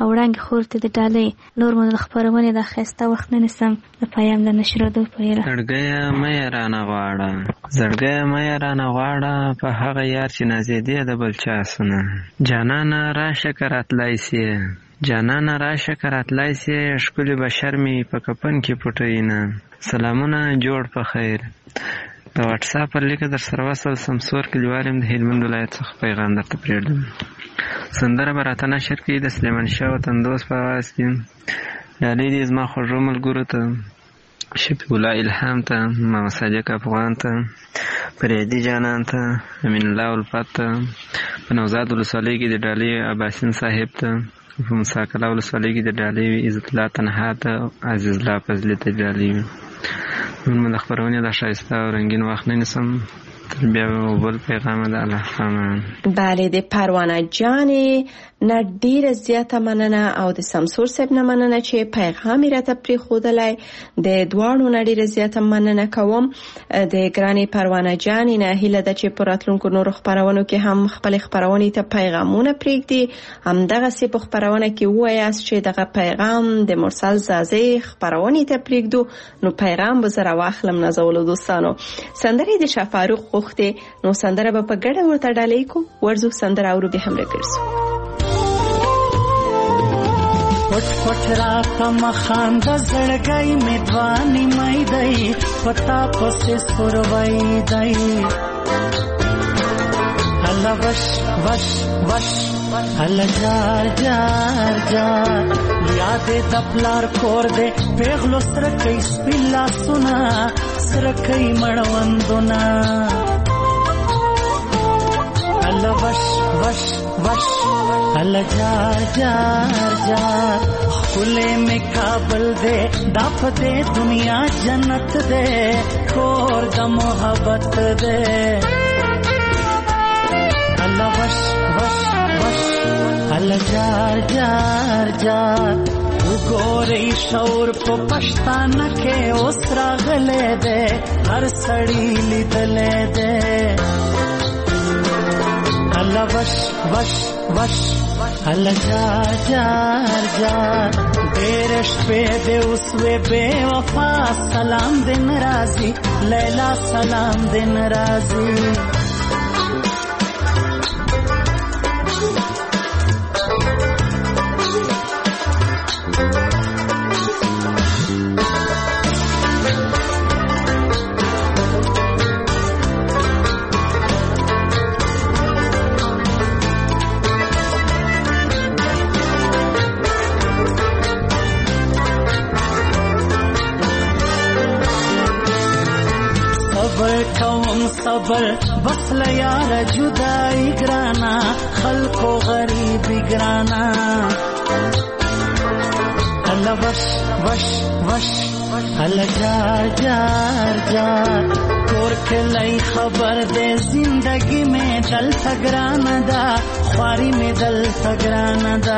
او وړاندې خور ته د ډالۍ نور مو د خپرونې د ښایسته وخت نه نیسم د پیام د نشرېدو په هیله. زړګیه مه یې رانه غواړه، زړګیه مه یې رانه غواړه، په هغه یار چې نازېدې د بل چا سونه. جانانه راشه که راتلی سې، جانانه راشه که راتلی سې، ښکلي بشر مې په کفن کې پټوي نه. سلامونه جوړ په خیر. د واټساپ پر لیکه در سره وصل سمسور کلیوال یم د هلمند ولایت څخه پیغام درته پرېږدم. سندره به راته نشر کړي د سلیمان شاه وطندوس په آواز کې. ډالۍ دې زما خوږو ملګرو ته، شفیع الله الهام ته، محمد صادق افغان ته، فریدي جانان ته، امین الله الفت ته، په نوزاد ولسوالۍ کې د ډالۍ عباسین صاحب ته، په مساکله ولسوالۍ کې د ډالۍ عزت الله تنها ته، عزیز الله فضلي ته ډالۍ وي. نن مو د خپرونې د ښایسته او رنګین وخت نه نیسم، تر بیا به بل پیغام د الله امان. بله د پروانه جانې نه ډیره زیاته مننه او د سمسور صاحب نه مننه چې پیغام یې راته پرېښودلی. د دواړو نه ډیره زیاته مننه کوم. د ګرانې پروانه جانې نه هیله ده چې په راتلونکو نورو خپرونو کې هم خپلې خپرونې ته پیغامونه پرېږدي. همدغسې په خپرونه کې ووایاست چې دغه پیغام د مرسل زازې خپرونې ته پرېږدو، نو پیغام به زه راواخلم. نازولو دوستانو سندرې د شاه فاروق غوښتې، نو سندره به په ګډه ورته ډالۍ کو. ورځو سندره اورو بیا هم راګرځو. پټ پټ راته مخانده زړګی مې دوانې مې دی، پتا پسې سپروی دی. هله وش وش وش هله جار جار جار، یادې د پلار کور دې پیغلو سره کوي سپین لاسونه، سره کوي مړوندونه. هله وش وش وش هله جار جار جار، خلے میں کابل دے دا پدے دنیا جنت دے، کور دا محبت دے. هله وش وش وش هله جار جار جار، وګورئ شعور په پښتانه کې اوس راغلی دی، هر سړی لیدلی دی. هله وش وش وش هله جار جار جار، ډېر شپې دې اوس وې بې وفا، سلام دې ناراضي لیلا، سلام دې ناراضي. صبر بس لیار جدائی گرانا، خلقو غریبی گرانا. هله وش وش وش هله جار جار جار، کور کلی خبر دے زندگی میں دلتا گرانا دا، خواری میں دلتا گرانا دا.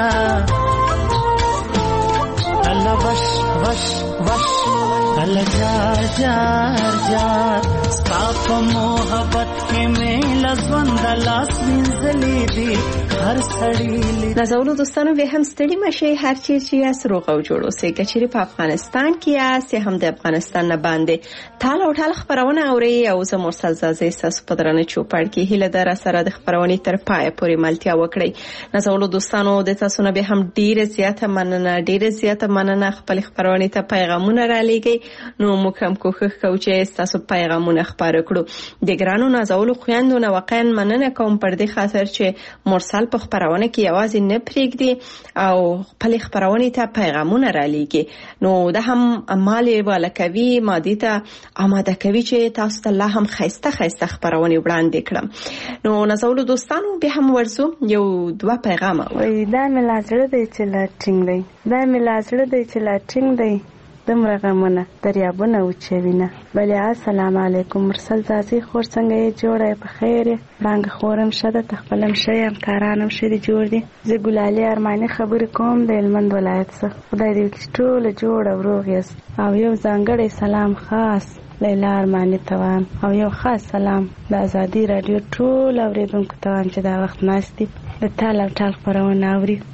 هله وش وش وش هله جار جار جار، ستا په محبت کې مې لزوند لاس وینځلې دي، هر سړی. نازولو دوستانو بیا هم ستړي مشئ، هر چیر چې یاست روغ او جوړ اوسئ. که چیرې په افغانستان کې یاست یا هم د افغانستان نه باندې تال او ټال خپرونه اورئ، او زه مرسل زازې ستاسو په درانه چوپړ کې هیله ده راسره د خپرونې تر پایه پورې ملتیا وکړئ. نازولو دوستانو د تاسو نه بیا هم ډیره زیاته مننه، ډیره زیاته مننه. خپلې خپرونې ته پیغامونه رالیږئ، نو موږ هم کوښښ کوو چې ستاسو پیغامونه خپاره کړو. د ګرانو نازولو خویندو نه واقعا مننه کوم پر دې خاطر چې مرسل په خپرونه کې یوازې نه پرېږدي او خپلې خپرونې ته پیغامونه رالیږي، نو دا هم مالې والا کوي، مادي ته آماده کوي چې تاسو ته لا هم ښایسته ښایسته خپرونې وړاندې کړم. نو نازولو دوستانو بیا هم ورځو یو دوه پیغامه. وای دا مې لا زړه دی چې لا ټینګ دی، دا مې لا زړه دی چې لا ټینګ دی، دمره غمونه دریابونه وچوینه. بلې السلام علیکم مرسل زازې خور څنګه یې جوړه یې په خیر یې؟ رنګ خورم ښه ده، تخپلم ښه یم، کارانم ښه دي جوړ دي. زه ګلالي ارماني خبرې کوم د هلمند ولایت څخه. خدای دې وکړي چې ټوله جوړ او روغ یاست. او یو ځانګړی سلام خاص لیلا ارماني ته وایم، او یو خاص سلام د ازادي راډیو ټول اورېدونکو ته وایم چې دا وخت ناست دي د تال او ټال خپرونه اوري.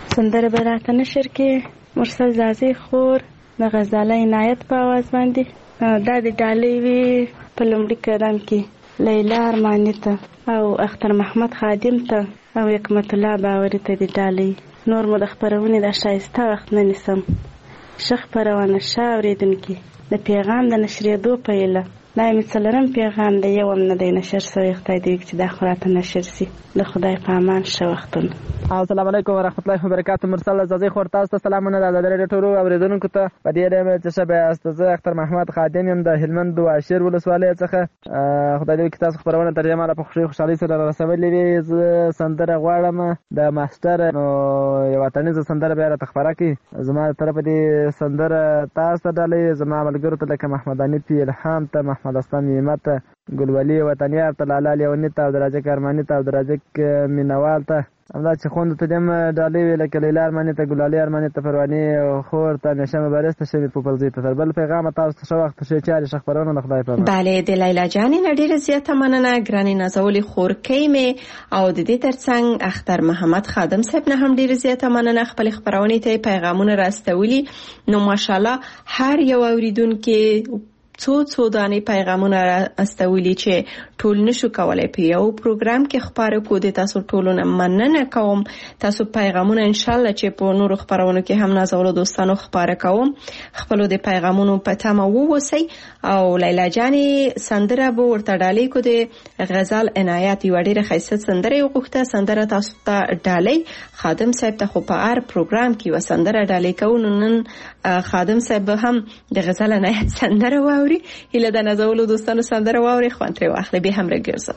سندره به راته نشر کې مرسل زازي خور د غزاله عنایت په आवाज باندې دا د ډالۍ وی په لومړي قدم کې لیلا ارمانی ته او اختر محمد خادم ته او حکمت الله باوري ته د ډالۍ. نور مو د خبرونه د شایسته وخت نه نسم شخ پروانه شاوریدونکي د پیغام د نشریدو په اله دا می څلرم پیغام د یو هم نه دی نشر شوی. خدای دې چې دا خراته نشر سي. د خدای په امان شه وختونه. السلام علیکم ورحمت الله وبرکاته. مرسل زازي خور تاسو ته سلامونه د لری ټولو اوریدونکو ته. په دې اړه چې شبه استاذ اختر محمد خادم يم د هلمند واشیر ولسوالۍ څخه. خدای دې چې تاسو خبرونه ترجمه را په خوشحالي سره رسولې وي. سندره غواړم د ماستر نو یو وطني سندره به را تخبره کی زما طرف دې سندره تاسو ډالې زما ملګرو ته لکه محمد انیف الهام ته محمد اسلام نعمت ګلولي وطنیار ته لاله لیونی ته عبدالرزاق ارمانی ته عبدالرزاق مینوال ته همدا چې خوند ته دم ډالۍ ویل کې لیلا ارمانی ته ګلالي ارمانی ته پرواني خور ته نشه مبارز ته شمی پوپلزی ته بل پیغام تاسو شو وخت شي چې خبرونه د خدای په بله د لیلا جان نډیر زیاته مننه ګرانی نازولي خور کیمه او د دې ترڅنګ اختر محمد خادم صاحب نه هم ډیر زیاته مننه خپل خبرونه ته پیغامونه راستولي. نو ماشاءالله هر یو اوریدونکو څو دانې پیغامونه استولي چې ټول نشو کولای په یو پروګرام کې خبرو کو دي. تاسو ټولونه مننه کوم. تاسو پیغامونه ان شاء الله چې په نورو خبرونو کې هم نازولو دوستانو خبره کوم. خپل د پیغامونو په تمه ووسی او لیلا جانی سندره به ورته ډالۍ کو دي. غزال عنایت یو ډیره خیسه سندره وغوښته. سندره تاسو ته ډالۍ خادم صاحب ته خو په هر پروګرام کې و سندره ډالۍ کوو. نن خادم صاحب هم د غزال عنایت سندره و هیله د نازولو دوستانو سندره واوري خوان ترې واخلي. به هم راګرځم.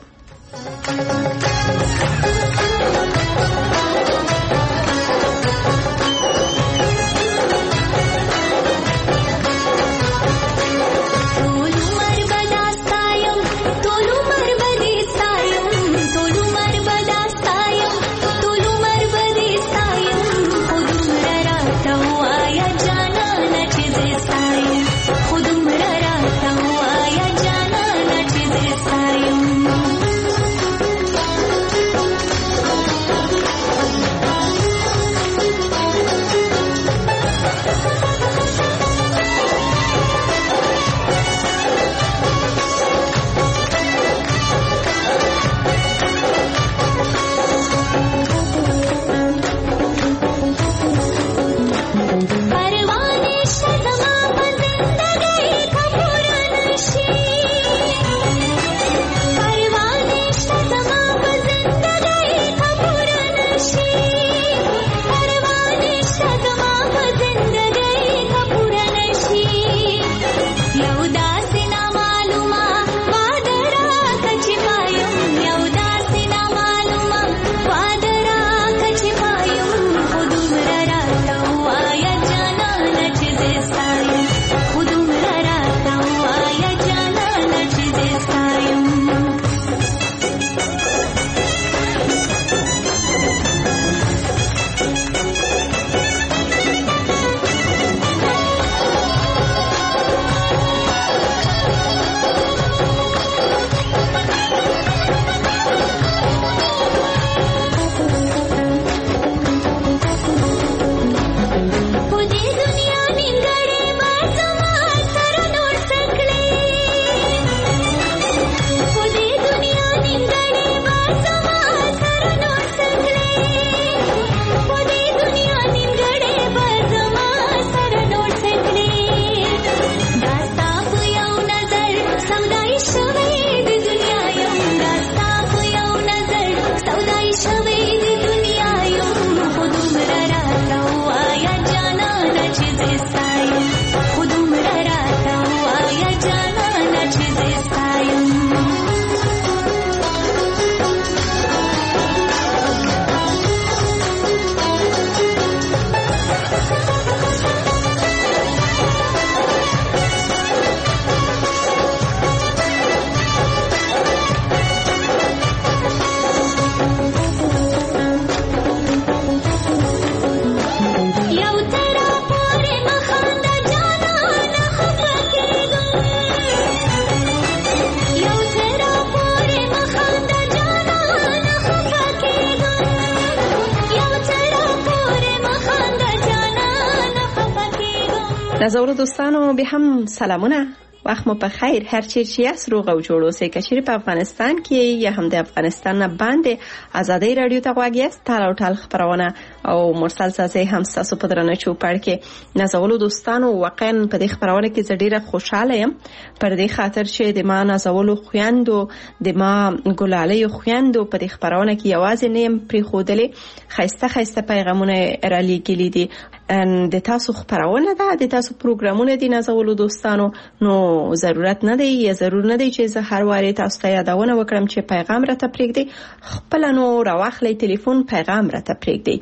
نازولو دوستانو به هم سلامونه، وخت مو په خیر. هر چیرې چې یاست روغ او جوړ اوسئ. که چیرې په افغانستان کې یا هم د افغانستان نه باندې ازادۍ رادیو ته غوږ یاست، ټال او ټال خبرونه او مرسل سازي هم ستاسو په درنه چوپړ کې. نازولو دوستانو واقعا په دې خبرونه کې زه ډیره خوشاله یم پر دې خاطر چې د ما نازولو خویندو، د ما ګلالۍ خویندو په دې خبرونه کې یوازې نه یم پرېښودلې، ښایسته پیغامونه را لیږلي دي. د تاسو خبرونه ده، د تاسو پروګرامونه دي نازولو دوستانو، نو ضرورت نه دی یا ضرور نه دی چې زه هر واره تاسو ته یادونه وکړم چې پیغام راته پرېږدئ. خپل نو راواخلئ تلیفون، پیغام راته پرېږدئ.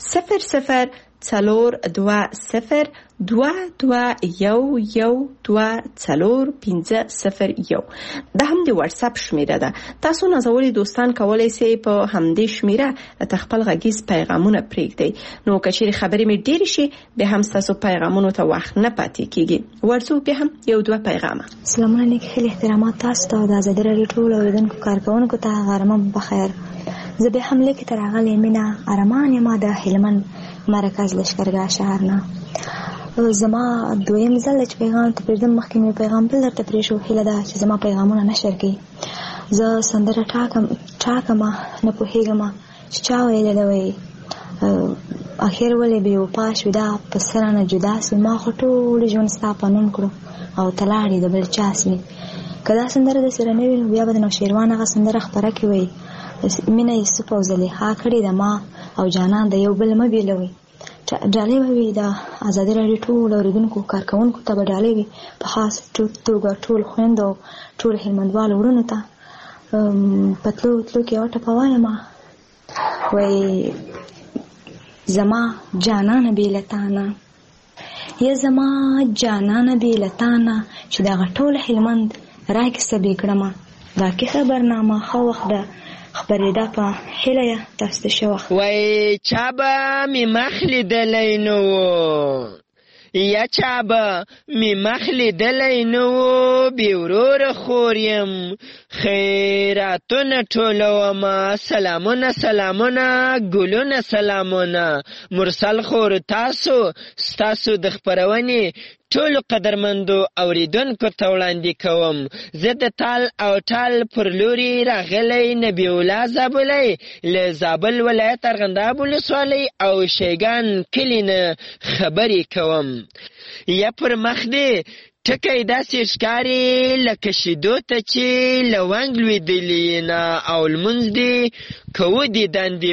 004202211204 دا هم د واتس اپ شمیره ده. تاسو نازولي دوستان کولای شئ په همدې شمیره خپل غږیز پیغامونه پرېږدئ. نو که چیرې خبرې مې ډېرې شي به هم تاسو پیغامونو ته وخت نه پاتې کیږي. ورڅو به هم یو دوه پیغامه. سلامونه، نیک خیلی احترامات تاسو ته د آزادۍ راډیو ټول اوریدونکو کارکونکو ته غرمه بخیر. زه به هم لیک تر راغلی مینا ارمان یم د هلمند مرکز لشکرګاه شهر نه. زما دویم ځل چې پیغام ته پرېږدم، مخکې مې پیغام بل درته پرېښو. هیله ده چې زما پیغامونه نشر کړي. زه سندره ټاکم نه پوهېږم چې چا ویلې ده، وایي اخر ولې بې وفا شوې دا په سر نه جدا سوې، ما خو ټول ژوند ستا په نوم کړو او ته لاړې د بل چا سوې. که دا سندره داسې رانه وي نو بیا به د نوشیروان هغه سندره خپره کړي، وایي مینه یوسف او زلیخا کړې ده، ما او جانان د یو بل مه بېلوئ. ډالۍ به وي د ازادۍ راډیو ټول اوریدونکو کارکونکو ته به ډالۍ وي، په خاص توګه ټول خویندو او ټول هلمندوالو وروڼو ته. په تلو کې یوه ټپه وایم، وایي زما جانانه بې له تانه، یا زما جانانه بې له تانه چې دغه ټول هلمند راکیسه بې کړمه. دا کیسه برنامه ښه وخت ده خبرېده په هیله یې تاسو ته ښه وخت. وایي چا به مې مخ لیدلی نه و، یا چا به مې مخ لیدلی نه و، بې وروره خور یم خیراتونه ټولومه، سلامونه ګلونه سلامونه. مرسل خور ستاسو د خپرونې ټولو قدرمندو اوریدونکو ته وړاندې کوم. زه د تال او ټال پر لوري راغلی نبی الله زابلی له زابل ولایت ارغنداب ولسوالۍ او شیګان کلي نه خبرې کوم. یا پر مخ دې ټکی داسې ښکاري لکه شیدو ته چې لونګ لوېدلي نه، او لمونځ دې کوو دې دندې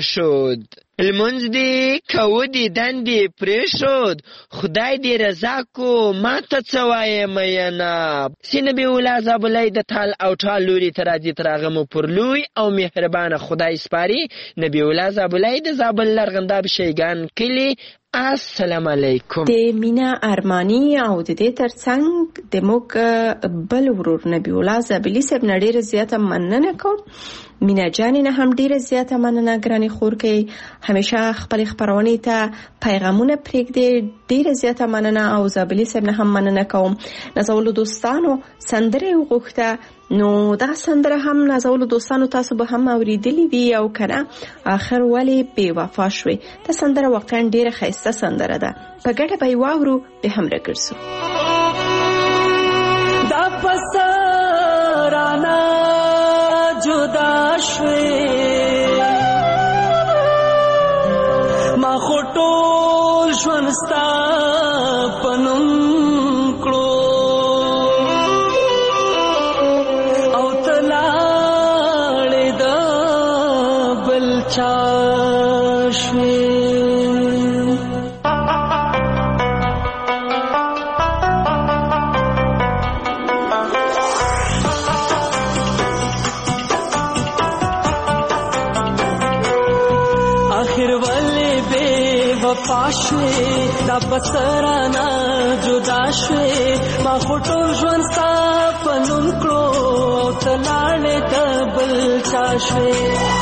پرېښود، خدای دې رضا کو ما ته څه وایې میینه. سی نبی الله زابلی د تال او ټال لوري ته راځي، تر هغه مو پر لوی او مهربانه خدای سپاري. نبی الله زابلی د زابل ارغنداب شیګان کلي. السلام علیکم. د مینا ارمانی او د دې ترڅنګ د موږ بل ورور نبی الله زابلی صاحب نه ډیره زیاته مننه کوم. مینا جانې نه هم ډیره زیاته مننه ګرانې خور کې همیشه خپل خبرونه ته پیغامونه پرېږدي، ډیره زیاته مننه. او زابلی صاحب نه هم مننه کوم. نازولو دوستانو سندره وغوښته، نو دا سندره هم نازولو دوستانو تاسو به هم اوریدلی وي او کنه، آخر ولی بې وفا شوې. دا سندره واقعا ډیره ښایسته سندره ده، په ګډه به یې واورو، به هم راګرځو. دا پسرانه جدا شوې، ما خو ټول ژوند ستا په نوم کړو او ته لاړې د بل چا شوې. پاشوې دا پسرانه جدا شوې، ما خو ټول ژوند ستا په نوم کړو او ته لاړې د بل چا شوې.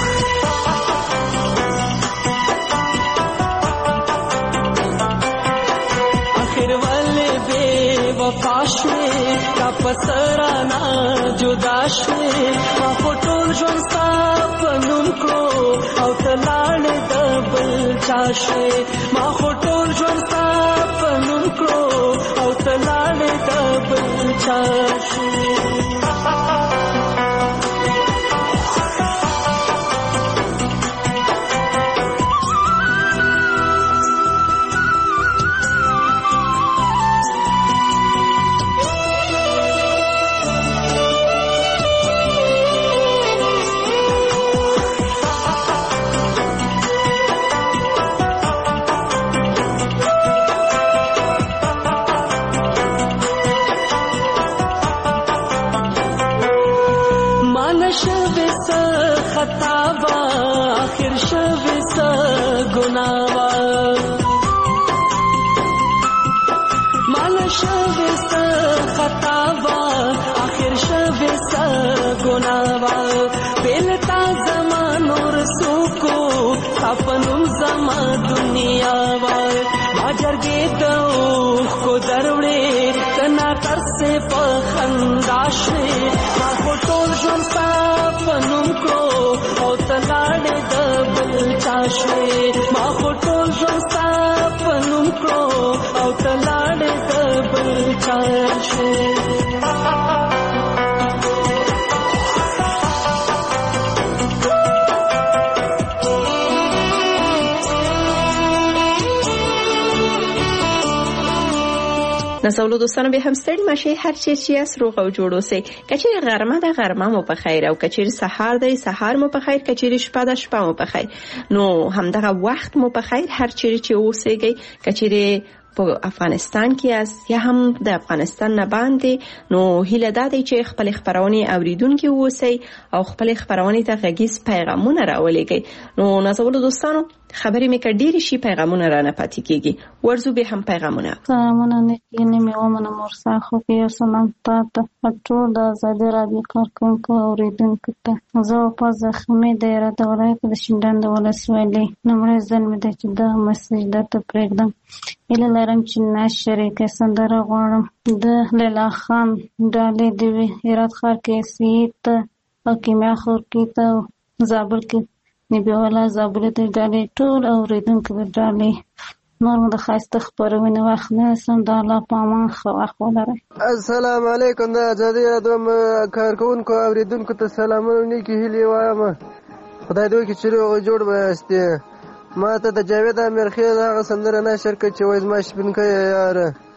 آخر ولې بې وفا شوې دا پسرانه جدا شوې، ما خو ټول ژوند ستا په نوم کړو او ته لاړې د بل چا شوې. ما خو ټول ژوند ستا په نوم کړو آخر شوی سا گناوا مال شوی سا خطاوا آخر شوی سا گناوا بیلتا زمان اور سوکو اپنم زما دنیا وا واجرګې ته کو دروړې تنا تر سے په خندا شې ما ټول ژوند پنوم کو او تلاړې د بل چا شې ما ټول ژوند پنوم کو او تلاړې د بل چا شې نسولو دوستانو به هم ستړي مشه هر چی چې اس روغ او جوړ اوسئ کچېر غرمه د غرمه مو په خیر او کچېر سحر د سحر مو په خیر کچېر شپه د شپه مو په خیر نو همدغه وخت مو په خیر هر چی چې اوسئ کچېر په افغانستان کې اس یا هم د افغانستان نه باندې نو هیله ده چې خپل خبرونه اوریدونکو اوسئ او خپل خبرونه ته غږیز پیغامونه راولېږئ نو نازولو دوستانو خبرې مې کډېری شي پیغامونه را نه پاتې کیږي ورزو به هم پیغامونه سلامونه نه مې ومنه مرسا خو کې سلام تاسو ټول د آزادي رادیو کارکونکو اوریدونکو ته زه په زخمي دایره د ولایت د شینډان د ولسوالۍ نمبر ځل مې د چې د مسیج درته پرېږدم اله لرم چې نشری کې سندره غواړم د لیلا خان ډالې دی هرات ښار کې سیت او کیمیا خور کې ته زابل کې نبی والا زابل ته ډالې ټول اوریدونکو ډالې نور د خاصه خبرونه واخله سم د الله پامان خو اخوالره السلام علیکم د آزادي رادیو کارکونکو اوریدونکو ته سلامونه کې هیله وایم خدای دې کې چیرې جوړ واسته ما ته د جاوید امیر خیل هغه سندره نشر کړ چې وایي ما شپنکه یار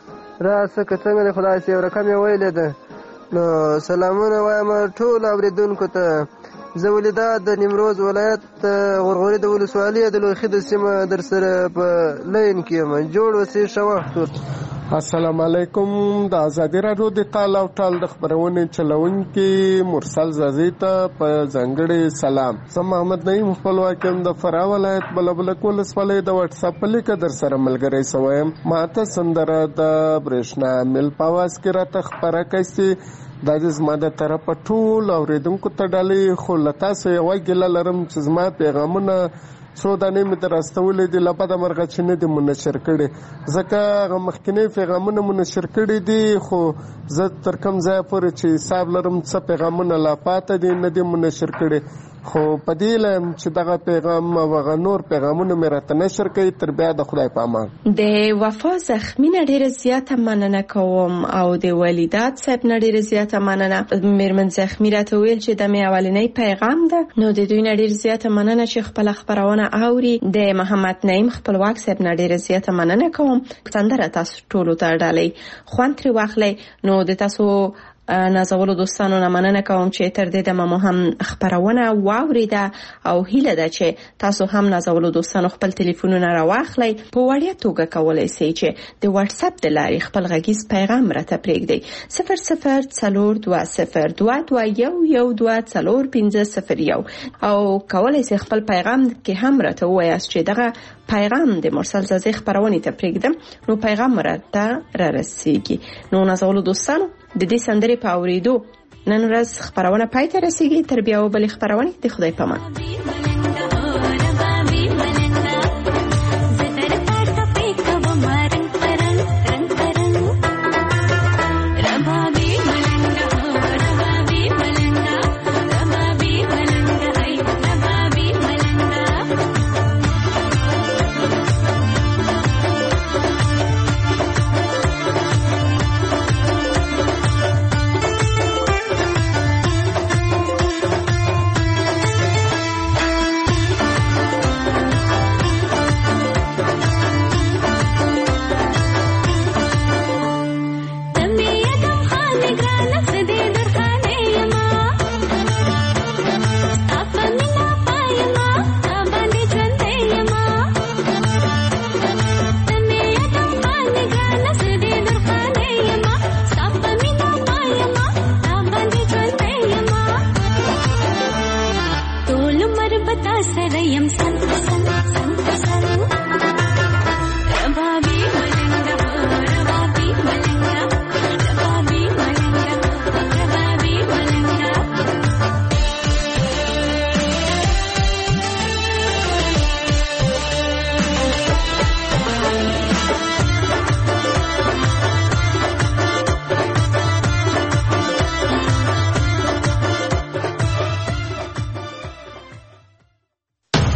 راځه که څنګه خدای سي ورکه مې ویلې ده نو سلامونه وایم ټول اوریدونکو ته زه ولیدا د نیمروز ولایت غورغوري د ولسوالۍ د لوخي د سیمه در سره په لین کې یم جوړ وسی شوخت السلام علیکم د آزادي رادیو د تعال او ټال د خبرونه چلونکي مرسل زازي ته په ځنګړې سلام زه محمد نعیم خپلواکم د فرا ولایت بلبلک ولسوالۍ د واتس اپ لیک در سره ملګری سویم ماته سندره د برېښنا مل پاواز کې را تخبره کوي دا د زما د طرفه ټول اوریدونکو ته ډالې خو له تاسو یوه ګیله لرم چې زما پیغامونه څو دانې مې درستولې دي له بده مرغه چې نه دي منشر کړي ځکه هغه مخکینی پیغامونه منشر کړي دي خو زه تر کوم ځایه پورې چې حساب لرم څه پیغامونه لا پاته دي نه دي منشر کړي خو په دې لایم چې دغه پیغام او هغه نور پیغامونه مې راته نشر کوي تر بیا د خدای په امان د وفا زخمی نه ډیره زیاته مننه کوم او د ولیدات صاحب نه ډیره زیاته مننه میرمن زخمی راته ویل چې د مې اولنۍ پیغام ده نو د دوی نه ډیره زیاته مننه چې خپل خبرونه اوري د محمد نعیم خپلواک صاحب نه ډیره زیاته مننه کوم تندره تاسو ټول ته ډالۍ خوان تر واخلې نو د تاسو نازولو دوستانو نه مننه کوم چې تر دې د مو هم خبرونه واوریده او هیله ده چې تاسو هم نازولو دوستانو خپل ټلیفونونه راواخلئ په وړیا توګه کولای شئ چې د واتس اپ د لارې خپل غږیز پیغام راته پرېږدئ 004222112450 او کولای شئ خپل پیغام کې هم راته ووایاست چې دغه پیغام د مرسل زازي خبرونه ته پرېږدم نو پیغام راته را رسیږي نو نازولو دوستانو د دې سندرې په اوریدو نن ورځ خبرونه پای ته رسیږي تر بیا وبلې خبرونه د خدای په امان سره يم سن سن سن